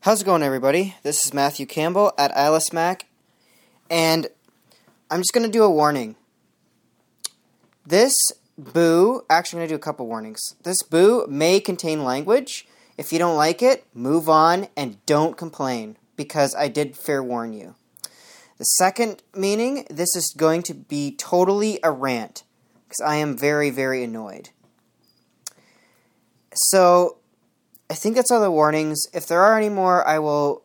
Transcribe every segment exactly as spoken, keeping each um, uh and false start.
How's it going, everybody? This is Matthew Campbell at ILSmac, and I'm just going to do a warning. This boo, actually I'm going to do a couple warnings. This boo may contain language. If you don't like it, move on and don't complain, because I did fair warn you. The second meaning, this is going to be totally a rant, because I am very, very annoyed. So, I think that's all the warnings. If there are any more, I will...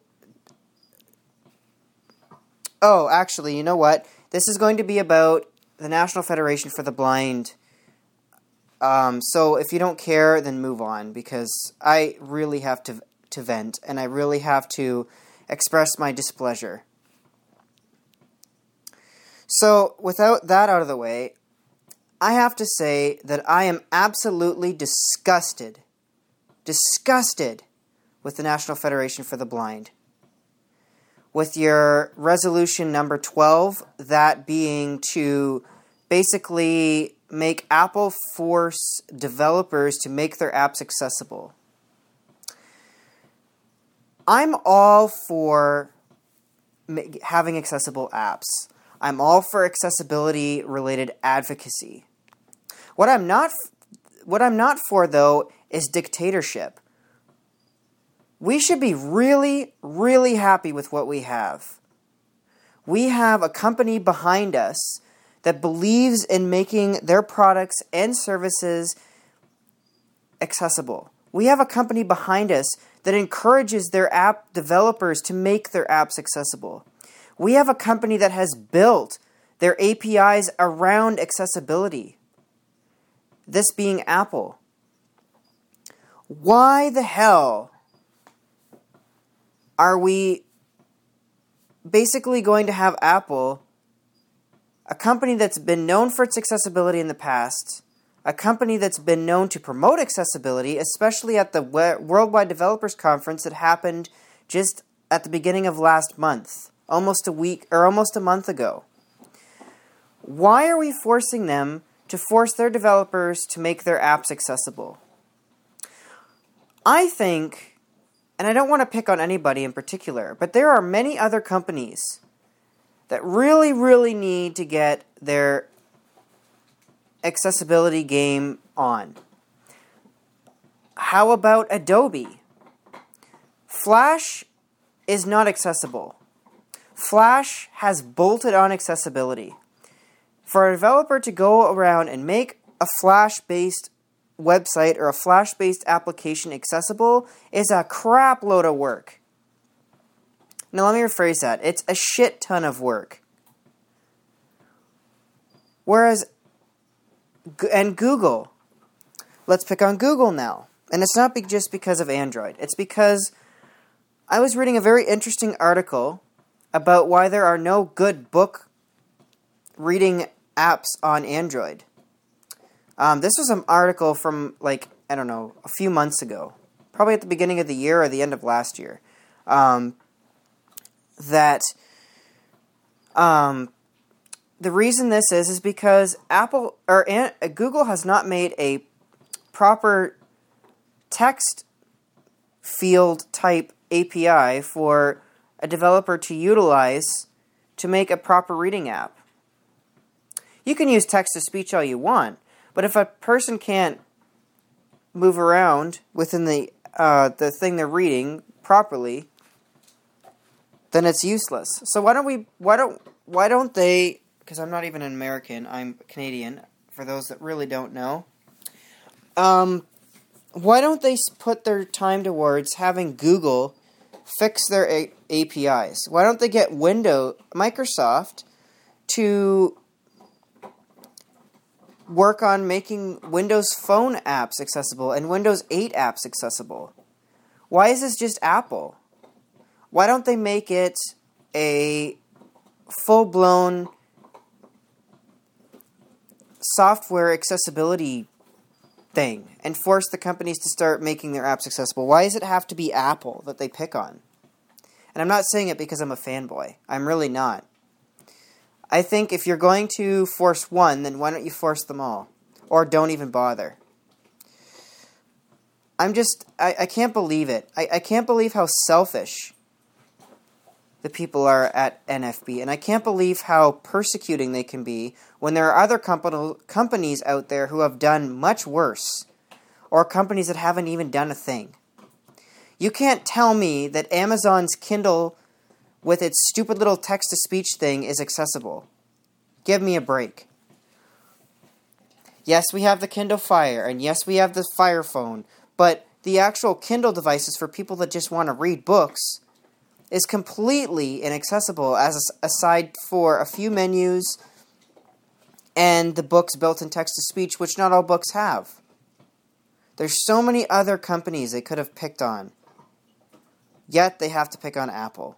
Oh, actually, you know what? This is going to be about the National Federation for the Blind. Um, so if you don't care, then move on, because I really have to to vent, and I really have to express my displeasure. So, without that out of the way, I have to say that I am absolutely disgusted disgusted with the National Federation for the Blind. With your resolution number twelve, that being to basically make Apple force developers to make their apps accessible. I'm all for having accessible apps. I'm all for accessibility-related advocacy. What I'm not, what I'm not for, though, is dictatorship. We should be really, really happy with what we have. We have a company behind us that believes in making their products and services accessible. We have a company behind us that encourages their app developers to make their apps accessible. We have a company that has built their A P Is around accessibility. This being Apple. Why the hell are we basically going to have Apple, a company that's been known for its accessibility in the past, a company that's been known to promote accessibility, especially at the Worldwide Developers Conference that happened just at the beginning of last month, almost a week or almost a month ago? Why are we forcing them to force their developers to make their apps accessible? I think, and I don't want to pick on anybody in particular, but there are many other companies that really, really need to get their accessibility game on. How about Adobe? Flash is not accessible. Flash has bolted on accessibility. For a developer to go around and make a Flash-based website or a Flash-based application accessible is a crap load of work. Now let me rephrase that. It's a shit ton of work. Whereas, and Google, let's pick on Google now. And it's not be just because of Android. It's because I was reading a very interesting article about why there are no good book reading apps on Android. Um, this was an article from, like, I don't know, a few months ago. Probably at the beginning of the year or the end of last year. Um, that um, the reason this is, is because Apple, or uh, Google has not made a proper text field type A P I for a developer to utilize to make a proper reading app. You can use text-to-speech all you want, but if a person can't move around within the uh, the thing they're reading properly, then it's useless. So why don't we? Why don't? Why don't they? Because I'm not even an American. I'm Canadian. For those that really don't know, um, why don't they put their time towards having Google fix their A- APIs? Why don't they get Windows, Microsoft, to work on making Windows Phone apps accessible and Windows eight apps accessible? Why is this just Apple? Why don't they make it a full-blown software accessibility thing and force the companies to start making their apps accessible? Why does it have to be Apple that they pick on? And I'm not saying it because I'm a fanboy. I'm really not. I think if you're going to force one, then why don't you force them all? Or don't even bother. I'm just, I, I can't believe it. I, I can't believe how selfish the people are at N F B, and I can't believe how persecuting they can be when there are other company, companies out there who have done much worse, or companies that haven't even done a thing. You can't tell me that Amazon's Kindle with its stupid little text-to-speech thing is accessible. Give me a break. Yes, we have the Kindle Fire, and yes, we have the Fire Phone, but the actual Kindle devices for people that just want to read books is completely inaccessible, as aside for a few menus and the book's built-in text-to-speech, which not all books have. There's so many other companies they could have picked on, yet they have to pick on Apple.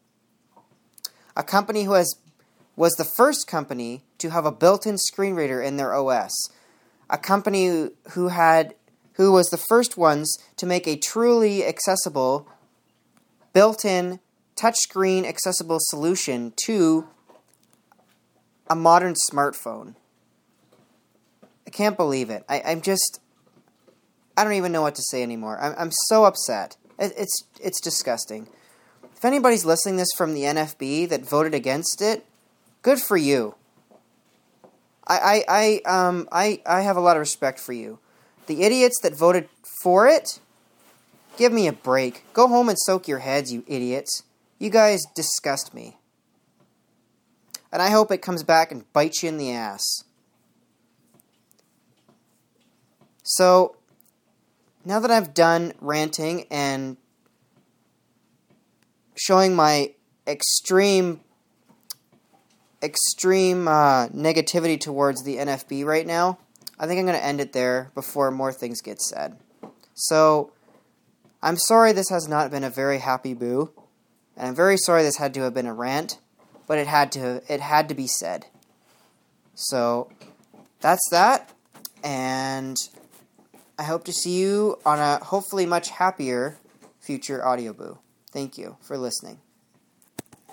A company who has was the first company to have a built-in screen reader in their O S. A company who had who was the first ones to make a truly accessible, built-in, touchscreen accessible solution to a modern smartphone. I can't believe it. I, I'm just... I don't even know what to say anymore. I'm, I'm so upset. It, it's it's disgusting. If anybody's listening to this from the N F B that voted against it, good for you. I, I, I, um, I, I have a lot of respect for you. The idiots that voted for it, give me a break. Go home and soak your heads, you idiots. You guys disgust me. And I hope it comes back and bites you in the ass. So, now that I've done ranting and showing my extreme, extreme uh, negativity towards the N F B right now, I think I'm going to end it there before more things get said. So, I'm sorry this has not been a very happy boo, and I'm very sorry this had to have been a rant, but it had to, it had to be said. So, that's that, and I hope to see you on a hopefully much happier future audio boo. Thank you for listening.